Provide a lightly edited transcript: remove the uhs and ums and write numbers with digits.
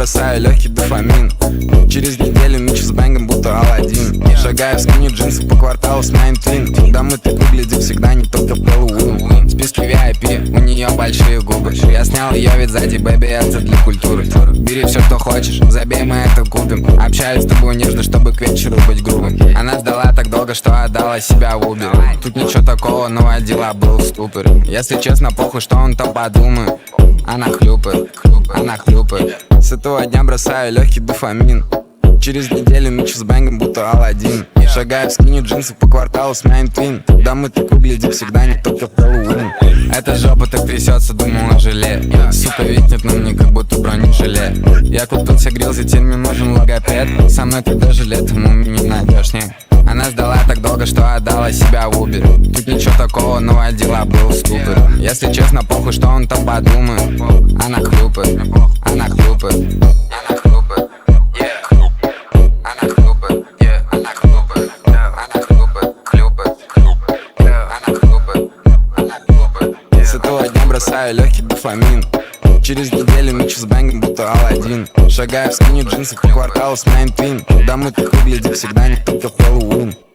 бросаю легкий дофамин. Через неделю мечу с бэнгом, будто Аладдин. Шагаю в скине джинсов по кварталу с моим твин. Когда мы так выглядим, всегда не только Хэллоуин. Списки VIP, у нее большие губы. Я снял ее вид сзади, бэби, это для культуры. Бери все, что хочешь, забей, мы это купим. Общаюсь с тобой нежно, чтобы к вечеру быть грубым. Она ждала так долго, что отдала себя в Uber. Тут ничего такого, но дела был в ступоре. Если честно, похуй, что он там подумает. Она хлюпает, она хлюпает. С этого дня бросаю легкий дофамин. Через неделю мечу с бэнгом, будто Аладдин. Шагаю в скине джинсов по кварталу с моим твин. Когда мы так выглядим, всегда не только Хэллоуин. Эта жопа так трясется, думала желе. Сука, витнет на мне, как будто бронежилет. Я купился, грелся, теперь мне нужен логопед. Со мной ты даже летом у меня не найдешь, нет. Она ждала так долго, что отдала себя в Uber. Тут ничего такого, но дела был в ступоре. Если честно, похуй, что он там подумает. Она хлюпает, она хлюпает. Она хлюпает, она хлюпает, она хлюпает, она хлюпает, хлюпает, она хлюпает, она хлюпает. С этого дня бросаю легкий дофамин. Через неделю мечу с бэнгом, будто Аладдин. Шагаю в скине джинсов по кварталу с моим твин. Когда мы так выглядим, всегда не только Хэллоуин.